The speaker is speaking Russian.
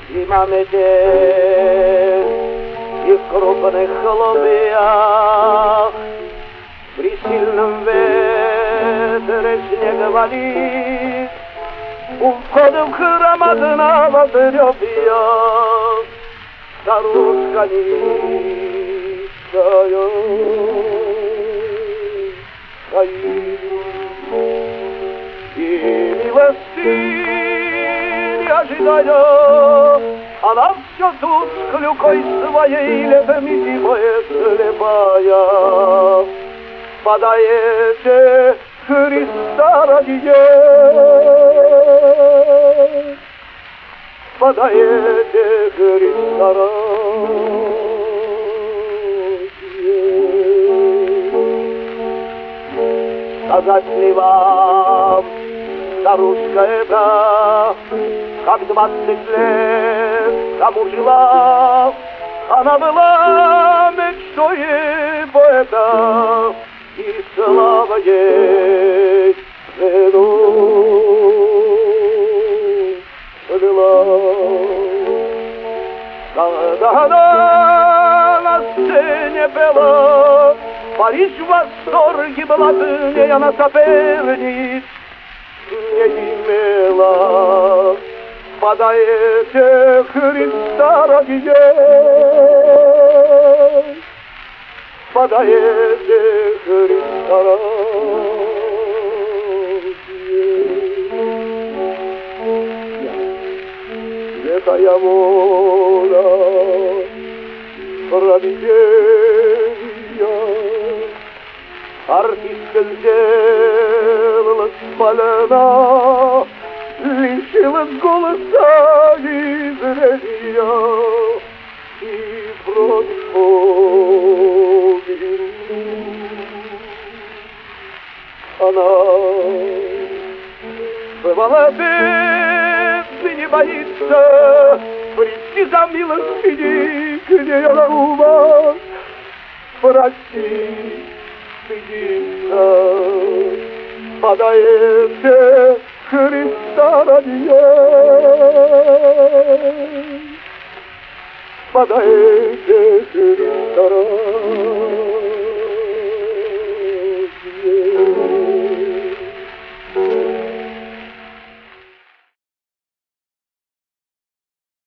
Зима метель, и в крупных хлопьях при сильном ветре снег валит. У входа в храм одного трёпья старушка низкая стоит. И милости не ожидая, она все тут с клюкой своей летом зимой слепая. Подайте Христа ради, подайте Христа ради. Сказать ли вам, старушка эта, как 20 лет тому жила, она была мечтой поэта, и слава ей цену была. Когда она на сцене пела, Париж в восторге была, к ней она соперниц не имела. Подайте Христа ради, подайте Христа ради. Такая воля провидения, артистка сделалась больна, лишилась голоса и зрения, и против Бога она бывала бедной, не боится прийти за милостыней, где она у вас просить стыдится. Подайте Христа ради, подайте